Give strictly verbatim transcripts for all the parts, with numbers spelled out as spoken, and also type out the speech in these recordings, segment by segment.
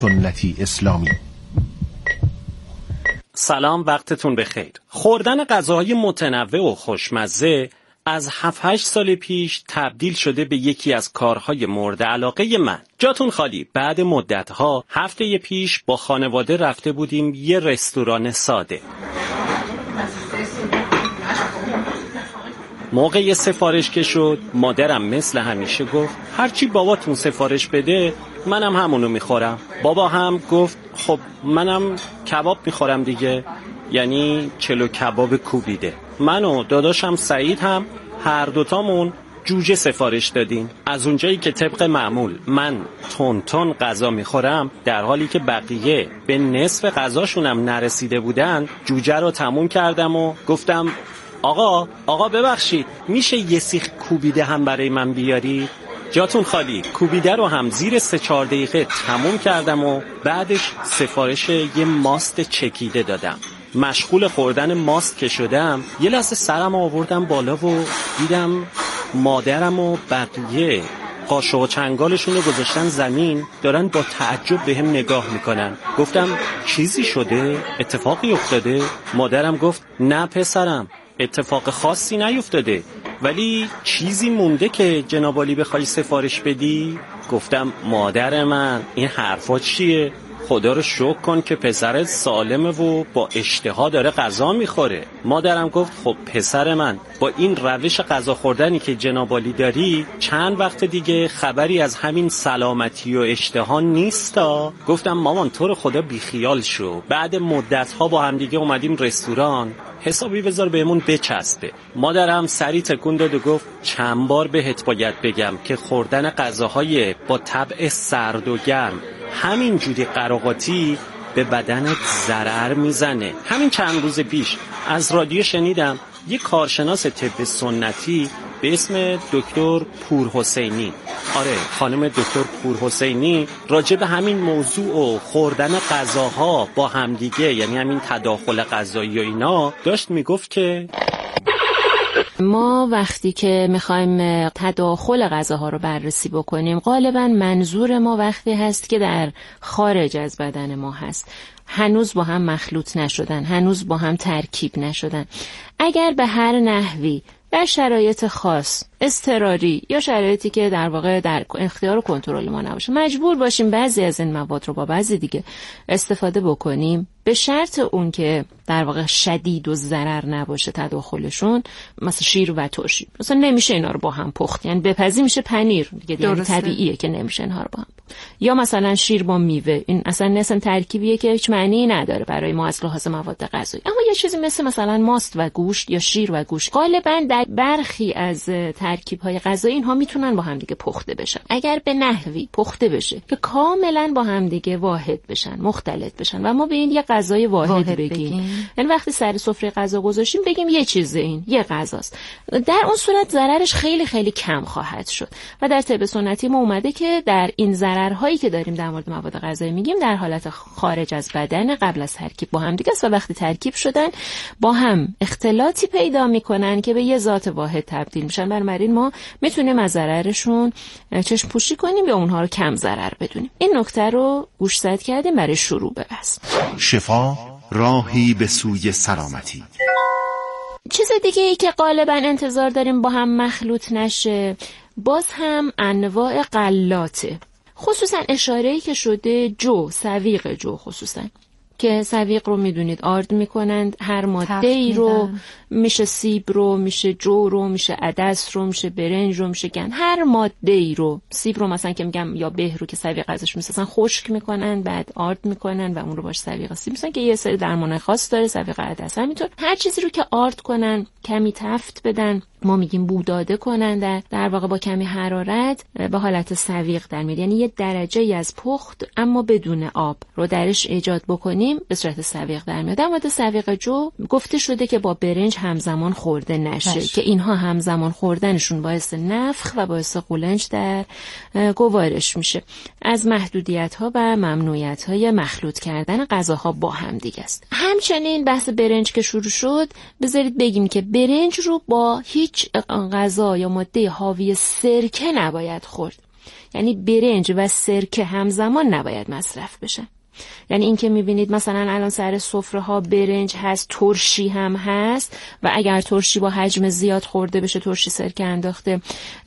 سنتی اسلامی. سلام، وقتتون بخیر. خوردن غذاهای متنوع و خوشمزه از هفت هشت سال پیش تبدیل شده به یکی از کارهای مورد علاقه من. جاتون خالی. بعد مدتها هفته پیش با خانواده رفته بودیم یه رستوران ساده. موقع سفارش که شد مادرم مثل همیشه گفت هرچی باباتون سفارش بده منم همونو میخورم. بابا هم گفت خب منم کباب میخورم دیگه، یعنی چلو کباب کوبیده. من و داداشم سعید هم هر دوتامون جوجه سفارش دادیم. از اونجایی که طبق معمول من تون تون غذا میخورم، در حالی که بقیه به نصف غذاشونم نرسیده بودن، جوجه رو تموم کردم و گفتم آقا آقا ببخشید میشه یه سیخ کوبیده هم برای من بیاری؟ جاتون خالی. کوبیده رو هم زیر سه چهار دقیقه تموم کردم و بعدش سفارش یه ماست چکیده دادم. مشغول خوردن ماست که شدم یه لحظه سرم آوردم بالا و دیدم مادرم و بقیه قاشق و چنگالشون رو گذاشتن زمین، دارن با تعجب به هم نگاه میکنن. گفتم چیزی شده؟ اتفاقی افتاده؟ مادرم گفت نه پسرم، اتفاق خاصی نیفتاده، ولی چیزی مونده که جنابالی بخوای سفارش بدی؟ گفتم مادر من این حرفا چیه؟ خدا رو شکر کن که پسرت سالمه و با اشتها داره غذا میخوره. مادرم گفت خب پسر من با این روش غذا خوردنی که جنابالی داری چند وقت دیگه خبری از همین سلامتی و اشتها نیستا. گفتم مامان تو رو خدا بیخیال شو، بعد مدت ها با هم دیگه اومدیم رستوران، حسابی بذار بهمون بچسبه. مادرم سری تکون داد و گفت چند بار بهت باید بگم که خوردن غذاهای با طبع سرد و گرم همین جوری قراقاتی به بدنت ضرر میزنه. همین چند روز پیش از رادیو شنیدم یه کارشناس طب سنتی به اسم دکتر پورحسینی، آره خانم دکتر پورحسینی، راجع به همین موضوع و خوردن غذاها با همدیگه، یعنی همین تداخل غذایی و اینا، داشت میگفت که ما وقتی که میخوایم تداخل غذاها رو بررسی بکنیم غالبا منظور ما وقتی هست که در خارج از بدن ما هست، هنوز با هم مخلوط نشدن، هنوز با هم ترکیب نشدن. اگر به هر نحوی در شرایط خاص، اضطراری یا شرایطی که در واقع در اختیار و کنترل ما نباشه مجبور باشیم بعضی از این مواد رو با بعضی دیگه استفاده بکنیم، به شرط اون که در واقع شدید و ضرر نباشه تداخلشون، مثلا شیر و ترشی مثلا نمیشه اینا رو با هم پخت، یعنی بپزی میشه پنیر دیگه، یعنی طبیعیه که نمیشه اینها رو با هم پخت. یا مثلا شیر با میوه، این اصلا اصلا ترکیبیه که هیچ معنی نداره برای ما از لحاظ مواد غذایی. اما یه چیزی مثل مثلا ماست و گوشت یا شیر و گوشت غالبا در برخی از ترکیب‌های غذایی اینها میتونن با هم دیگه پخته بشن. اگر به نحوی پخته بشه که کاملا با هم دیگه واحد بشن، مختلط بشن و ما به این یه غذای واحد, واحد بگیم, بگیم. یعنی وقتی سر سفره غذا گذاشتیم بگیم یه چیز، این یه غذاست، در اون صورت ضررش خیلی خیلی کم خواهد شد. و در طب سنتی ما اومده که در این ضررهایی که داریم در مورد مواد غذایی میگیم در حالت خارج از بدن قبل از ترکیب با هم دیگه است و وقتی ترکیب شدن با هم اختلاطی پیدا میکنن که به یه ذات واحد تبدیل میشن. بنابراین ما میتونیم از ضررشون چشم پوشی کنیم یا اونها رو کم ضرر بدونیم. این نکته رو گوشزد کردیم برای شروع به بحث. شفا راهی به سوی سلامتی. چیز دیگه ای که غالبا انتظار داریم با هم مخلوط نشه باز هم انواع غلاته، خصوصا اشاره‌ای که شده جو، سویق جو خصوصا، که سویق رو میدونید آرد میکنند، هر ماده ای رو، میشه سیب رو، میشه جو رو، میشه عدس رو، میشه برنج رو، میشه گند، هر ماده ای رو. سیب رو مثلا که میگم یا به رو که سویق ازش میسازن خشک میکنن بعد آرد میکنن و اون رو باش سویق سیب میسازن که یه سری درمان خاص داره. سویق عدس همینطور. هر چیزی رو که آرد کنن، کمی تفت بدن، ما میگیم بوداده کنن، در, در واقع با کمی حرارت به حالت سویق در میاد، یعنی یه درجه ای از پخت اما بدون آب رو درش ایجاد بکنیم به صورت سویق در میاد. اما سویق جو گفته شده که با برنج همزمان خورده نشه هش. که اینها همزمان خوردنشون باعث نفخ و باعث قولنج در گوارش میشه. از محدودیت ها و ممنوعیت های مخلوط کردن غذاها با هم دیگه است. همچنین بحث برنج که شروع شد، بذارید بگیم که برنج رو با هیچ غذا یا ماده حاوی سرکه نباید خورد. یعنی برنج و سرکه همزمان نباید مصرف بشن. یعنی این که میبینید مثلا الان سر سفره ها برنج هست، ترشی هم هست و اگر ترشی با حجم زیاد خورده بشه، ترشی سرکه انداخته،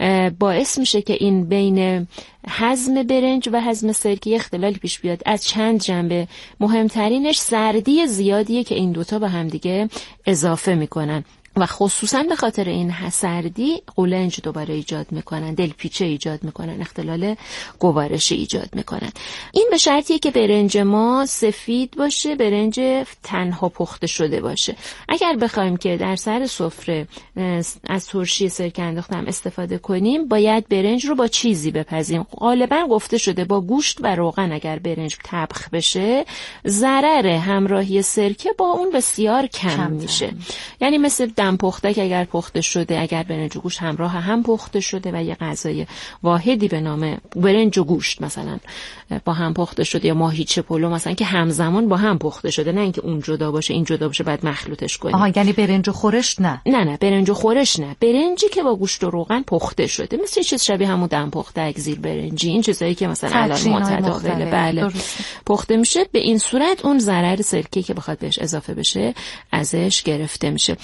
باعث میشه که این بین هضم برنج و هضم سرکه اختلالی پیش بیاد از چند جنبه. مهمترینش سردی زیادیه که این دوتا با هم دیگه اضافه میکنن و خصوصا به خاطر این سردی قولنج دوباره ایجاد میکنن، دلپیچه ایجاد میکنن، اختلال گوارشی ایجاد میکنن. این به شرطیه که برنج ما سفید باشه، برنج تنها پخته شده باشه. اگر بخوایم که در سر سفره از ترشی سرکه انداخته هم استفاده کنیم، باید برنج رو با چیزی بپزیم. غالبا گفته شده با گوشت و روغن اگر برنج طبخ بشه، ضرر همراهی سرکه با اون بسیار کم, کم میشه. یعنی مثل دم پخته که اگر پخته شده، اگر برنج و گوشت همراه هم پخته شده و یه غذای واحدی به نام برنج و گوشت مثلا با هم پخته شده، یا ماهیچه پلو مثلا که همزمان با هم پخته شده، نه اینکه اون جدا باشه این جدا باشه بعد مخلوطش کنیم. آها، یعنی برنج و خورش نه نه نه برنج و خورش نه، برنجی که با گوشت و روغن پخته شده، مثل چیز شبیه همون دم پخته، اگزیل برنجی، این چیزایی که مثلا الان متداوله بله درست. پخته میشه. به این صورت اون ضرر سرکه که بخواد بهش اضافه بشه ازش گرفته میشه.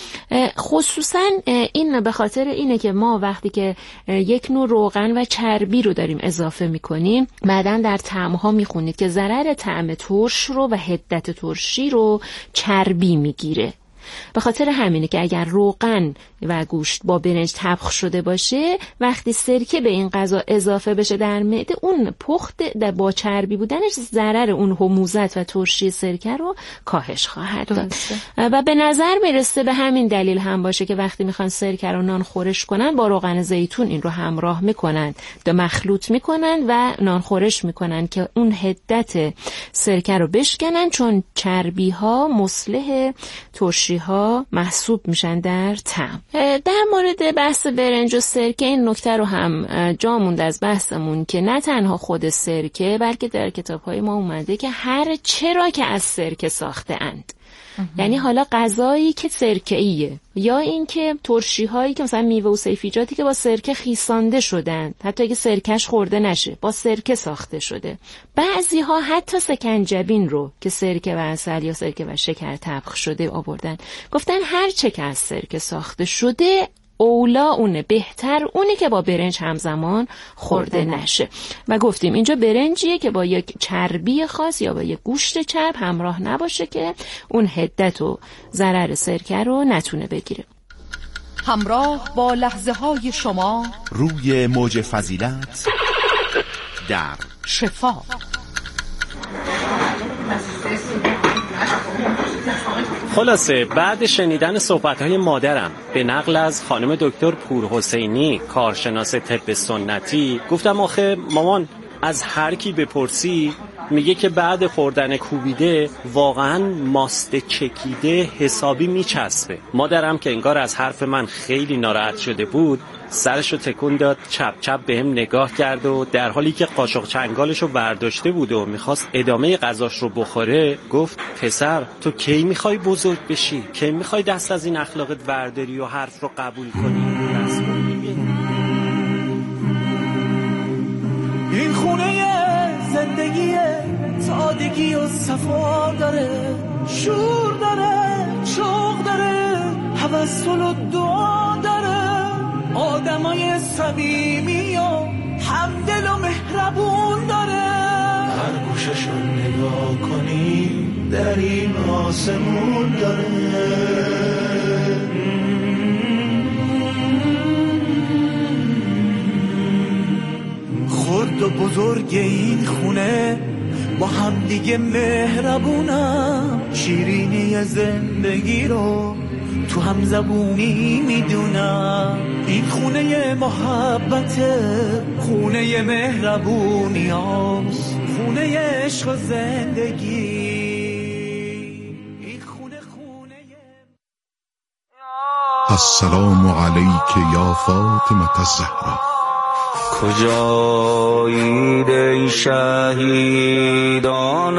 خصوصا این به خاطر اینه که ما وقتی که یک نوع روغن و چربی رو داریم اضافه میکنیم، بعداً در طعم‌ها میخونید که ضرر طعم ترش رو و حدت ترشی رو چربی میگیره. به خاطر همینه که اگر روغن و گوشت با برنج طبخ شده باشه، وقتی سرکه به این غذا اضافه بشه در معده، اون پخت با چربی بودنش ضرر اون حموضت و ترشی سرکه رو کاهش خواهد داد. و به نظر میرسه به همین دلیل هم باشه که وقتی میخوان سرکه رو نان خورش کنن، با روغن زیتون این رو همراه میکنن، دو مخلوط میکنن و نان خورش میکنن که اون حدت سرکه رو بشکنن، چون چربی ها مصلح ترشی ها محسوب میشن در طعم. در مورد بحث برنج و سرکه این نکته رو هم جا موند از بحثمون که نه تنها خود سرکه، بلکه در کتاب‌های ما اومده که هر چرا که از سرکه ساخته اند. یعنی حالا غذایی که سرکه‌ایه، یا اینکه ترشی‌هایی که مثلا میوه و سیفیجاتی که با سرکه خیسانده شدن، حتی اگه سرکش خورده نشه با سرکه ساخته شده. بعضی‌ها حتی سکنجبین رو که سرکه و عسل یا سرکه و شکر طبخ شده آوردن، گفتن هر چه که از سرکه ساخته شده اولا اونه، بهتر اونه که با برنج همزمان خورده نشه. و گفتیم اینجا برنجیه که با یک چربی خاص یا با یک گوشت چرب همراه نباشه که اون حدت و ضرر سرکه رو نتونه بگیره. همراه با لحظه های شما روی موج فضیلت در شفا. خلاصه بعد شنیدن صحبت‌های مادرم به نقل از خانم دکتر پورحسینی، کارشناس طب سنتی، گفتم آخه مامان از هر کی بپرسی میگه که بعد خوردن کوبیده واقعا ماست چکیده حسابی میچسبه. مادرم که انگار از حرف من خیلی ناراحت شده بود، سرشو تکون داد، چپ چپ بهم نگاه کرد و در حالی که قاشق چنگالشو برداشته بود و میخواست ادامه غذاش رو بخوره، گفت پسر تو کی میخوای بزرگ بشی؟ کی میخوای دست از این اخلاقت برداری و حرف رو قبول کنی؟ این خونه زندگی سادگی و صفا داره، شور داره، شوق داره، توسل و دعا داره، آدمای صمیمی و همدل و مهربون داره. هر گوششو نگاه کنی در این آسمون داره. خرد و بزرگ این خونه با هم دیگه مهربونم، شیرینی زندگی رو تو هم زبونی میدونم. این خونه محبته، خونه مهربونی هاست، خونه عشق و زندگی. این خونه خونه السلام علیک یا فاطمه الزهرا. کجایید ای شهیدان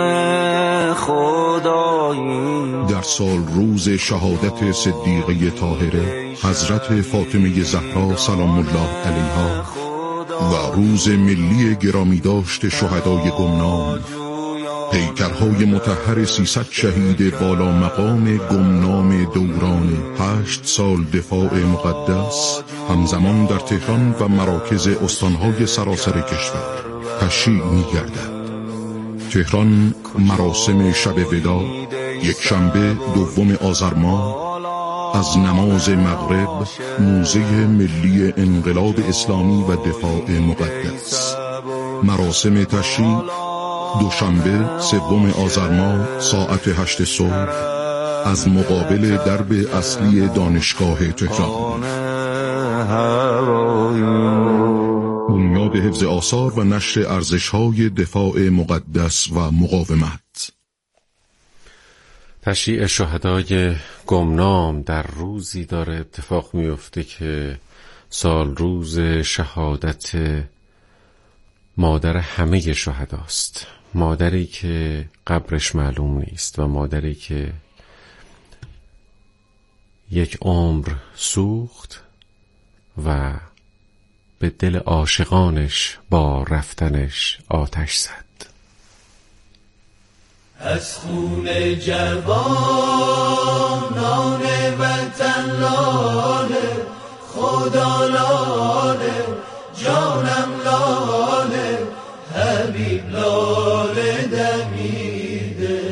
خدایی. در سال روز شهادت صدیقه طاهره حضرت فاطمه زهرا سلام الله علیها، و روز ملی گرامی داشت شهدای گمنام، پیکرهای مطهر سیصد شهید بالا مقام گمنام دوران هشت سال دفاع مقدس همزمان در تهران و مراکز استانهای سراسر کشور تشییع می‌گردد. تهران مراسم شب وداع یک شنبه دوم آذر ماه از نماز مغرب موزه ملی انقلاب اسلامی و دفاع مقدس. مراسم تشییع دوشنبه سوم آذر ماه ساعت هشت صبح از مقابل درب اصلی دانشگاه تهران. بنیاد حفظ آثار و نشر ارزش‌های دفاع مقدس و مقاومت. تشییع شهدای گمنام در روزی داره اتفاق میفته که سال روز شهادت مادر همه شهداست، مادری که قبرش معلوم نیست و مادری که یک عمر سوخت و به دل عاشقانش با رفتنش آتش زد. از خون جوانان وطن لاله، خدا لاله، جانم لاله، حبیب لاله دمیده.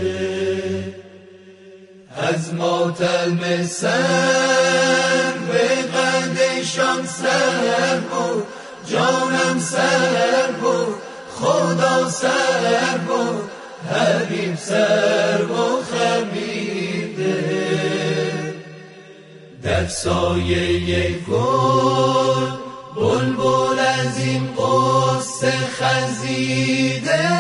از ماتم سر به قدشان سر بود، جانم سر بود، خدا سر بود، حبیب سر و خمیده. در سایه گل بلبل از این قصه خزیده،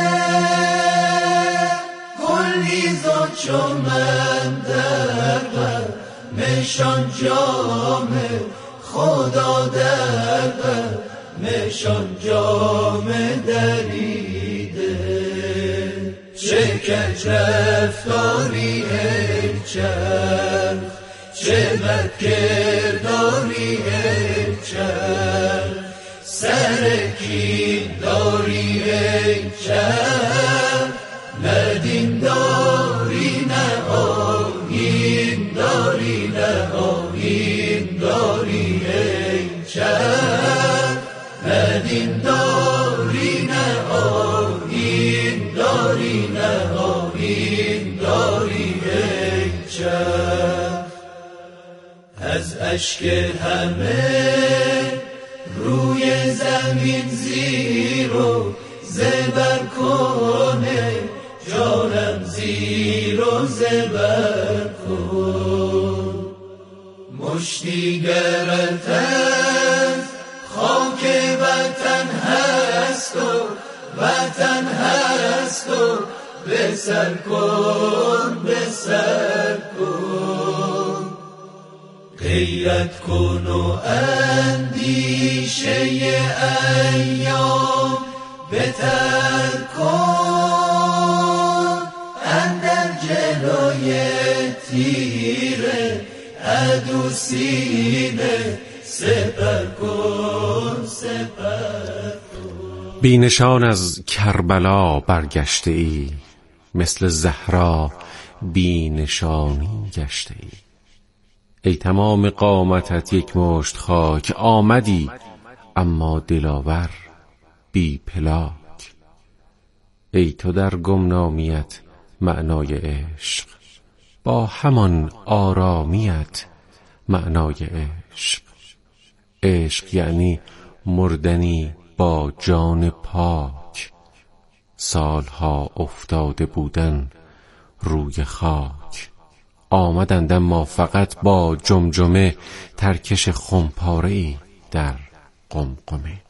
گلیز و چمن در قلمشان جامه، خدا در قلمشان جامه دریده. چه کج رفتاری ای چرخ، چه بد کرداری ای چرخ، سر کین داری ای چرخ، نه دین داری نه آیین داری نه آیین داری ای چرخ، نه دین داری نه آیین داری نه آیین داری ای چرخ. از اشک همه روی زمین زیر و زبر کنه، جانم زیر و زبر کن. مشتی گرت از خاک وطن هست و وطن هست و بسر کن بسر کن. غیرت کن و اندیشه ایام بتر کن، اندر جلوی تیر عدو سینه سپر کن سپر کن. بی نشان از کربلا برگشته ای، مثل زهرا بی نشانی گشته ای. ای تمام قامتت یک مشت خاک، آمدی اما دلاور بی پلاک. ای تو در گمنامیت معنای عشق، با همان آرامیت معنای عشق. عشق یعنی مردنی با جان پاک، سالها افتاده بودن روی خاک. آمدند اما فقط با جمجمه، ترکش خمپاره‌ای در قمقمه.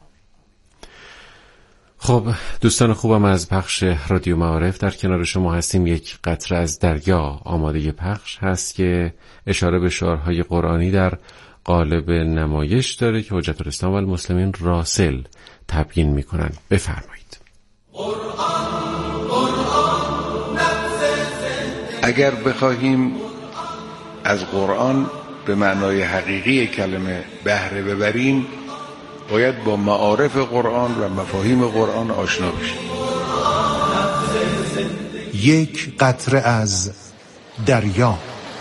خب دوستان خوبم از پخش رادیو معارف در کنار شما هستیم. یک قطره از دریا آماده پخش هست که اشاره به شعرهای قرآنی در قالب نمایش داره که حجت الاسلام و المسلمین راسل تبیین میکنن. بفرمایید. اگر بخواهیم از قرآن به معنای حقیقی کلمه بهره ببریم، باید با معارف قرآن و مفاهیم قرآن آشنا بشیم. یک قطره از دریا.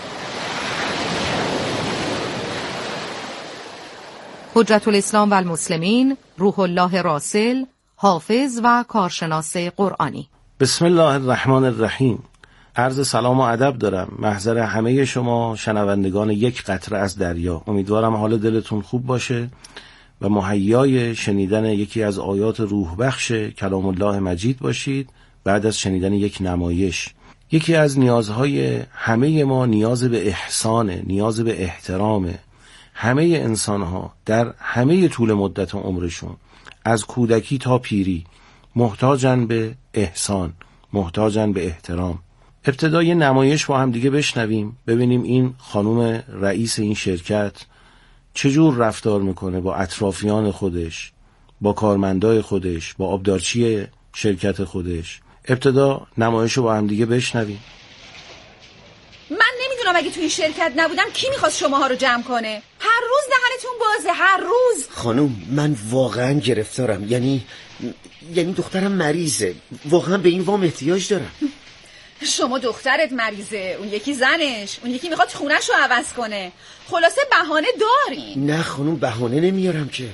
حجت الاسلام و المسلمین روح الله راسل، حافظ و کارشناس قرآنی. بسم الله الرحمن الرحیم. عرض سلام و ادب دارم محضر همه شما شنوندگان یک قطره از دریا. امیدوارم حال دلتون خوب باشه و مهیای شنیدن یکی از آیات روح بخش کلام الله مجید باشید. بعد از شنیدن یک نمایش، یکی از نیازهای همه ما نیاز به احسانه، نیاز به احترامه. همه انسانها در همه طول مدت عمرشون از کودکی تا پیری محتاجن به احسان، محتاجن به احترام. ابتدای نمایش با هم دیگه بشنویم، ببینیم این خانم رئیس این شرکت چجور رفتار میکنه با اطرافیان خودش، با کارمندای خودش، با آبدارچی شرکت خودش. ابتدا نمایش رو با هم دیگه بشنویم. من نمیدونم اگه تو این شرکت نبودم کی میخواست شماها رو جمع کنه؟ هر روز دهنتون بازه، هر روز. خانم من واقعا گرفتارم، یعنی یعنی دخترم مریضه، واقعا به این وام احتیاج دارم. شما دخترت مریضه، اون یکی زنش، اون یکی میخواد خونش رو عوض کنه. خلاصه بهانه دارین. نه خانم بهانه نمیارم که.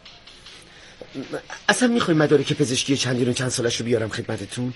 اصلا میخوای مدارک پزشکی چندین و چند سالش رو بیارم خدمتتون؟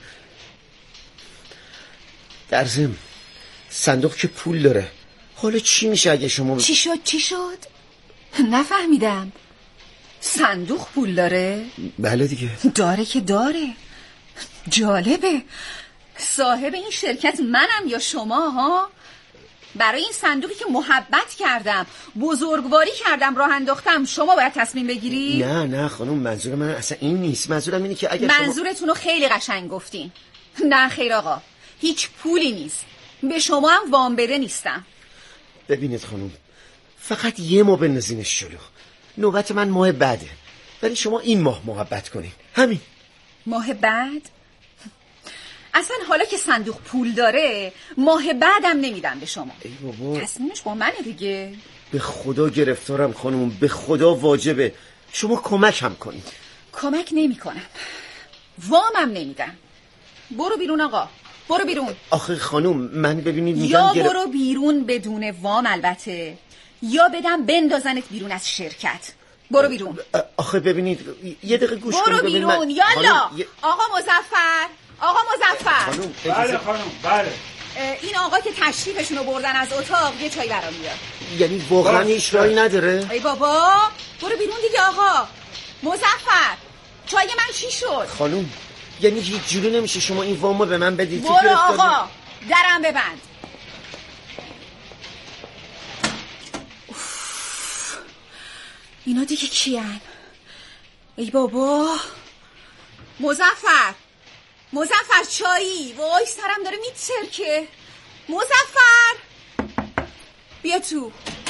در ضمن صندوق که پول داره. حالا چی میشه اگه شما چی شد چی شد؟ نفهمیدم. صندوق پول داره؟ بله دیگه. داره که داره. جالبه. صاحب این شرکت منم یا شما ها؟ برای این صندوقی که محبت کردم، بزرگواری کردم، راه انداختم، شما باید تصمیم بگیری؟ نه نه خانم منظور من اصلا این نیست. منظورم اینه که اگر منظورتون رو خیلی قشنگ گفتین. نه خیر آقا، هیچ پولی نیست. به شما هم وام بده نیستم. ببینید خانم، فقط یه ماه بندازینش جلو. نوبت من ماه بعده، ولی شما این ماه محبت کنین. همین. ماه بعد؟ اصلا حالا که صندوق پول داره، ماه بعدم نمیدم به شما. ای بابا، تصمیمش با منه دیگه. به خدا گرفتارم خانم، به خدا واجبه شما کمک هم کنید. کمک نمی کنم، وامم نمیدم. برو بیرون آقا، برو بیرون. آخه خانم من ببینید میگم یا گر... برو بیرون بدون وام البته، یا بدم بندازنت بیرون از شرکت. برو بیرون. آخه ببینید یه دقیقه گوش کنید. برو بیرون من... یالا ی... آقا مظفر، آقا مظفر. خانم بله خانم بله. این آقا که تشریفشون رو بردن از اتاق یه چای برام بیار. یعنی واقعا هیچ راهی نداره؟ ای بابا برو بیرون دیگه آقا. مظفر چای من چی شد؟ خانم یعنی هیچ جوری نمیشه شما این وامو به من بدید؟ برو آقا درم ببند. اوف. اینا دیگه کیان؟ ای بابا مظفر، مظفر چایی، وای سرم داره میترکه. مظفر بیا تو.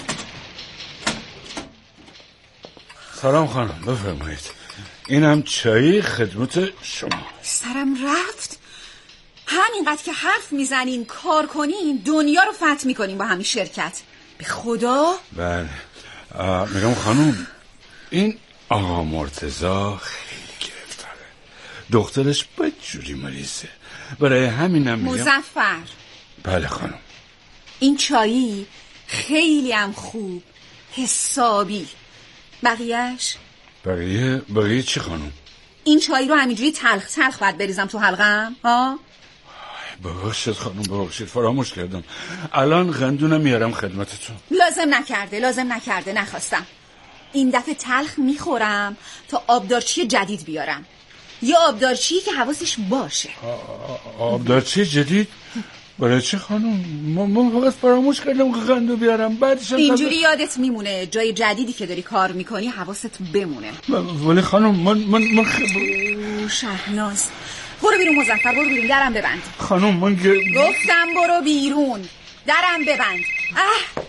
سلام خانم بفرمایید. اینم چایی خدمت شما. سرم رفت. همینقدر که حرف میزنین کار کنین دنیا رو فتح میکنین با همین شرکت. به خدا. بله میگم خانم این آقا مرتضی خیلی گرفتاره، دخترش بدجوری مریضه، برای همینم میگم. مظفر. بله خانم. این چایی خیلی هم خوب، حسابی. بقیهش؟ بقیه بقیه چی خانم؟ این چایی رو همینجوری تلخ تلخ باید بریزم تو حلقم ها؟ ببخشید خانم ببخشید فراموش کردم. الان قندونم میارم خدمتتون. لازم نکرده لازم نکرده نخواستم. این دفعه تلخ میخورم تا آبدارچی جدید بیارم، یا آبدارچی که حواسش باشه. آبدارچی جدید؟ برای چه خانم؟ من فقط فراموش کردم که قندو بیارم. بعدش اینجوری یادت میمونه جای جدیدی که داری کار میکنی حواست بمونه. ولی خانم من من من خ... شهناز برو بیرون. مظفر برو بیرون، درم ببند. خانم من گ... گفتم برو بیرون، درم ببند. اه.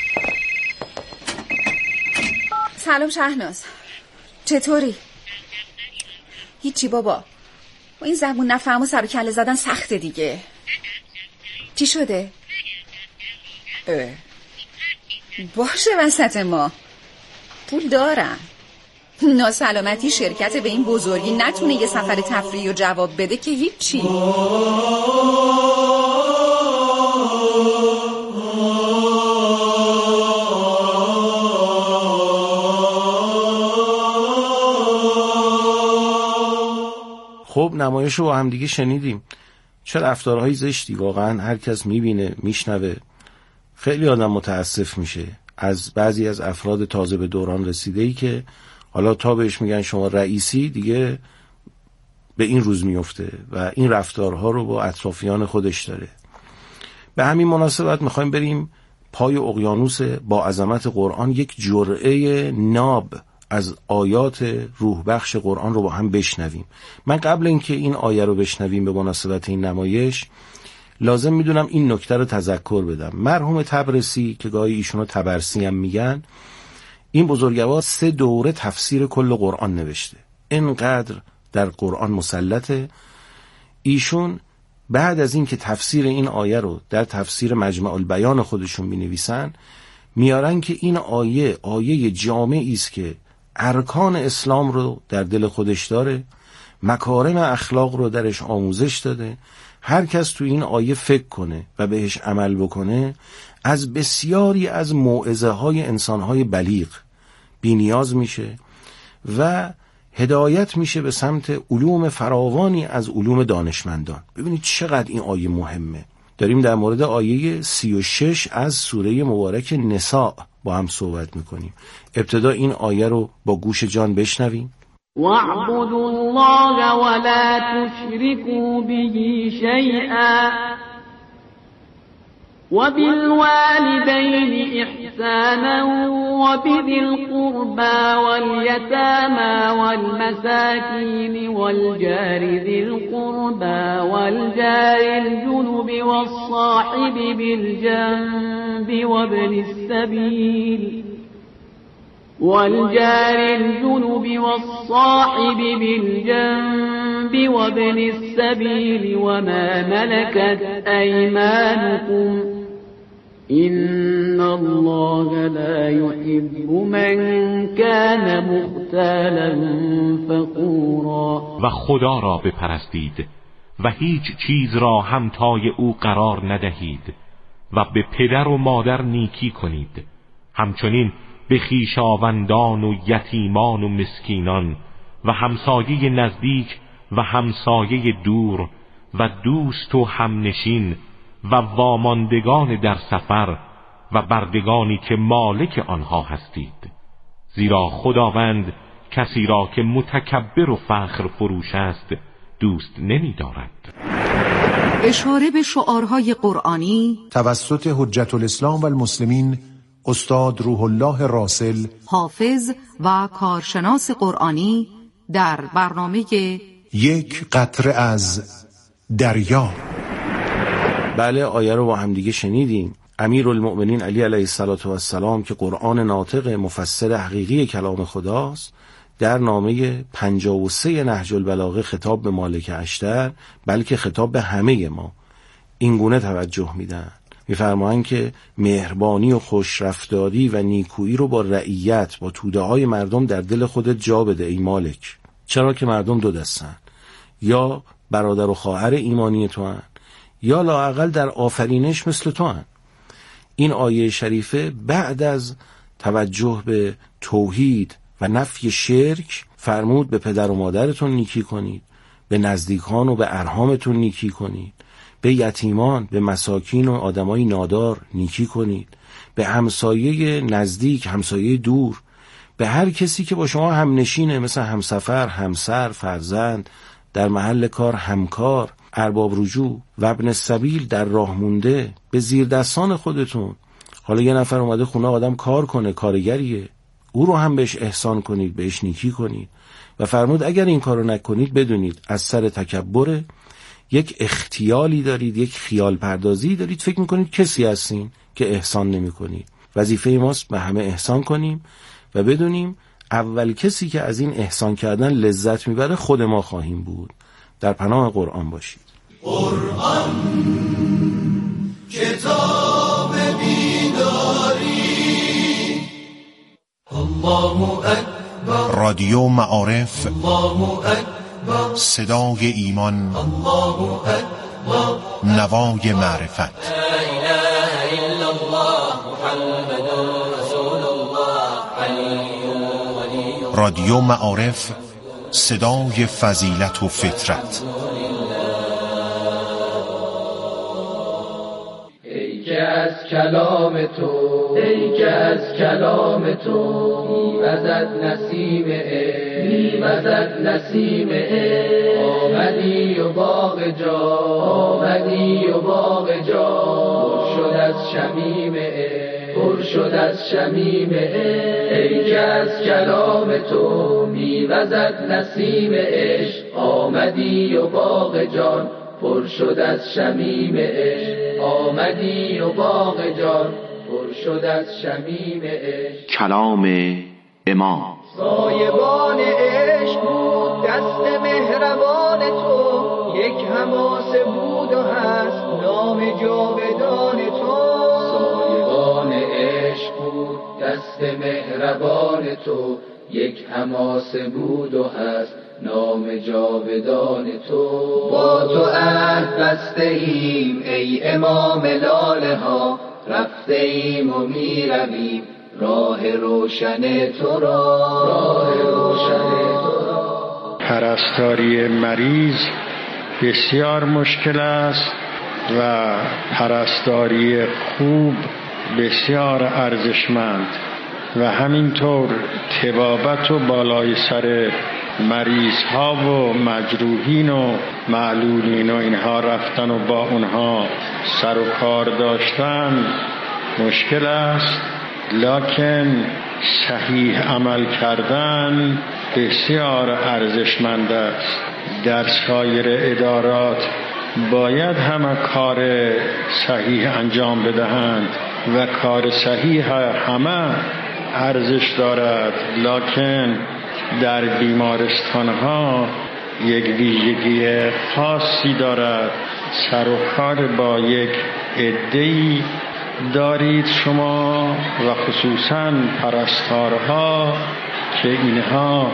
سلام شهناز، چطوری؟ هیچی بابا، با این زبون نفهم و سر و کله زدن سخته دیگه. چی شده؟ اه. باشه وسط ما پول دارم. ناسلامتی شرکت به این بزرگی نتونه یه سفر تفریحی و جواب بده که هیچی. خب نمایش رو با هم دیگه شنیدیم. چه رفتارهای زشتی، واقعا هر کس میبینه میشنوه خیلی آدم متاسف میشه از بعضی از افراد تازه به دوران رسیده‌ای که حالا تا بهش میگن شما رئیسی دیگه به این روز میفته و این رفتارها رو با اطرافیان خودش داره. به همین مناسبت میخوایم بریم پای اقیانوس با عظمت قرآن، یک جرعه ناب از آیات روح بخش قرآن رو با هم بشنویم. من قبل اینکه این آیه رو بشنویم به مناسبت این نمایش لازم میدونم این نکته رو تذکر بدم. مرحوم تبرسی که گاهی ایشونو تبرسی هم میگن، این بزرگوار سه دوره تفسیر کل قرآن نوشته، اینقدر در قرآن مسلطه. ایشون بعد از این که تفسیر این آیه رو در تفسیر مجمع البیان خودشون می نویسن، میارن که این آیه آیه جامعی است که ارکان اسلام رو در دل خودش داره، مکارم اخلاق رو درش آموزش داده. هر کس تو این آیه فکر کنه و بهش عمل بکنه از بسیاری از موعظه های انسان های بلیغ بی نیاز میشه و هدایت میشه به سمت علوم فراوانی از علوم دانشمندان. ببینید چقدر این آیه مهمه. داریم در مورد آیه سی و شش از سوره مبارک نساء با هم صحبت میکنیم. ابتدا این آیه رو با گوش جان بشنویم. وَاعْبُدُوا اللَّهَ وَلَا تُشْرِكُوا بِهِ شَيْئًا وَبِالْوَالِدَيْنِ إِحْسَانًا وَبِذِي الْقُرْبَى وَالْيَتَامَى وَالْمَسَاكِينِ وَالْجَارِ ذِي الْقُرْبَى وَالْجَارِ الْجُنُبِ وَالصَّاحِبِ بِالْجَنبِ وَابْنِ السَّبِيلِ والجار الجنب والصاحب بالجنب وابن السبيل وما ملكت أيمانكم إن الله لا يحب من كان مختالا فخورا. و خدا را بپرستید و هیچ چیز را همتای او قرار ندهید و به پدر و مادر نیکی کنید، همچنین به خویشاوندان و یتیمان و مسکینان و همسایه نزدیک و همسایه دور و دوست و همنشین و واماندگان در سفر و بردگانی که مالک آنها هستید، زیرا خداوند کسی را که متکبر و فخر فروش است دوست نمی دارد. اشاره به شعارهای قرآنی توسط حجت الاسلام و المسلمین استاد روح الله راسل، حافظ و کارشناس قرآنی در برنامه یک قطره از دریا. بله، آیه رو با هم دیگه شنیدیم. امیرالمؤمنین علی علیه السلام که قرآن ناطق مفسر حقیقی کلام خداست، در نامه پنجاه و سه نهج البلاغه خطاب به مالک اشتر، بلکه خطاب به همه ما، این گونه توجه میدن. میفرمایند که مهربانی و خوشرفتاری و نیکویی رو با رعیت، با توده های مردم در دل خودت جا بده ای مالک. چرا که مردم دو دستن، یا برادر و خواهر ایمانی تو هن، یا لااقل در آفرینش مثل تو هن. این آیه شریفه بعد از توجه به توحید و نفی شرک فرمود به پدر و مادرتون نیکی کنید، به نزدیکان و به ارحامتون نیکی کنید، به یتیمان، به مساکین و آدمای نادار نیکی کنید، به همسایه نزدیک، همسایه دور، به هر کسی که با شما هم نشینه، مثل همسفر، همسر، فرزند، در محل کار همکار، ارباب رجوع و ابن السبیل، در راه مونده، به زیر دستان خودتون. حالا یه نفر اومده خونه آدم کار کنه، کارگریه، او رو هم بهش احسان کنید، بهش نیکی کنید. و فرمود اگر این کارو نکنید بدونید از سر تکبره، یک اختیالی دارید، یک خیال پردازی دارید، فکر میکنید کسی هستین که احسان نمی کنید. وظیفه ماست به همه احسان کنیم و بدونیم اول کسی که از این احسان کردن لذت میبره خود ما خواهیم بود. در پناه قرآن باشید. قرآن کتاب بیداری، الله اکبر. رادیو معارف، صدای ایمان، نوای معرفت. رادیو معارف، صدای فضیلت و فطرت. ای که از کلام تو، ای که از کلام تو میوزد نسیم عشق، میوزد نسیم عشق. آمدی و باغ جا، آمدی و باغ جا پر شد از شمیم عشق، پر شد از شمیم عشق. ای که از کلام تو میوزد نسیم عشق، آمدی و باغ جان پر شد از شمیم عشق. آمدی و باغ جان پر شد از شمیم عشق. کلام امام. سایبان عشق بود دست مهربان تو، یک حماسه بود و هست نام جاودان تو. سایبان عشق بود دست مهربان تو، یک حماسه بود و هست نام جاودان تو. با تو عهد بسته ایم ای امام لاله ها، رفته ایم و می رویم راه روشن تو را، راه روشن تو را. پرستاری مریض بسیار مشکل است و پرستاری خوب بسیار ارزشمند و همینطور طبابت و بالای سر مریض ها و مجروحین و معلولین و اینها رفتن و با اونها سر و کار داشتن مشکل است، لکن صحیح عمل کردن بسیار ارزشمند است. در سایر ادارات باید همه کار صحیح انجام بدهند و کار صحیح همه ارزش دارد، لکن در بیمارستان ها یک ویژگی خاصی دارد. سر و کار با یک عده‌ای دارید شما و خصوصاً پرستارها که اینها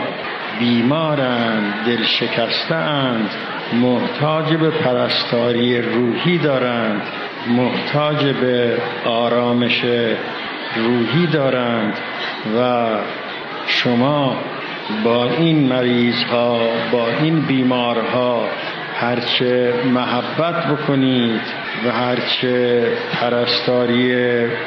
بیمارند، دل شکستند، محتاج به پرستاری روحی دارند، محتاج به آرامش روحی دارند و شما با این مریض ها، با این بیمار ها هرچه محبت بکنید و هرچه پرستاری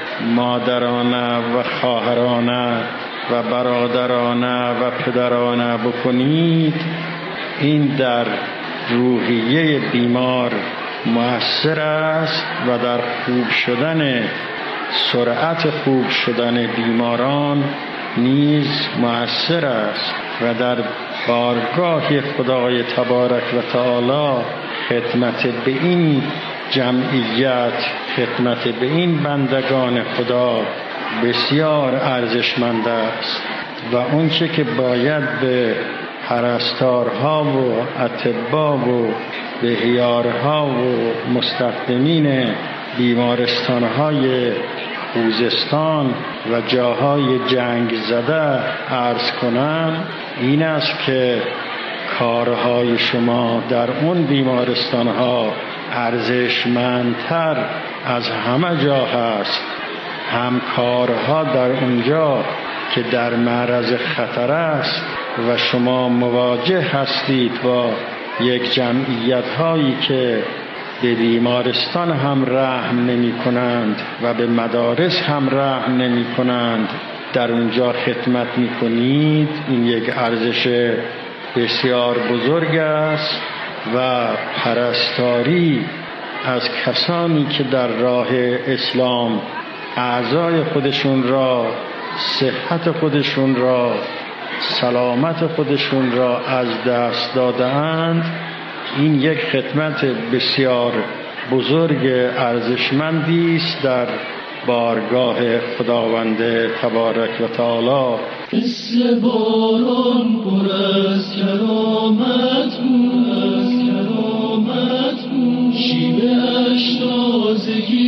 مادرانه و خواهرانه و برادرانه و پدرانه بکنید، این در روحیه بیمار مؤثر است و در خوب شدن، سرعت خوب شدن بیماران نیز مؤثر است و در بارگاه خدای تبارک و تعالی خدمت به این جمعیت، خدمت به این بندگان خدا بسیار ارزشمند است و اون چه که باید به پرستارها و اطباء و بهیارها و مستخدمین بیمارستانهای خوزستان و جاهای جنگ زده عرض کنم این است که کارهای شما در اون بیمارستانها ارزشمندتر از همه جا هست. همکارها در اونجا که در معرض خطر است و شما مواجه هستید با یک جمعیت هایی که به بیمارستان هم رحم نمی کنند و به مدارس هم رحم نمی کنند، در اونجا خدمت می کنید. این یک ارزش بسیار بزرگ است و پرستاری از کسانی که در راه اسلام اعضای خودشون را، صحت خودشون را، سلامت خودشون را از دست داده‌اند، این یک خدمت بسیار بزرگ ارزشمندی است در بارگاه خداوند تبارک و تعالی. مثل باران پر از کرامت بود، از کرامت بود، شیوه اش تازگی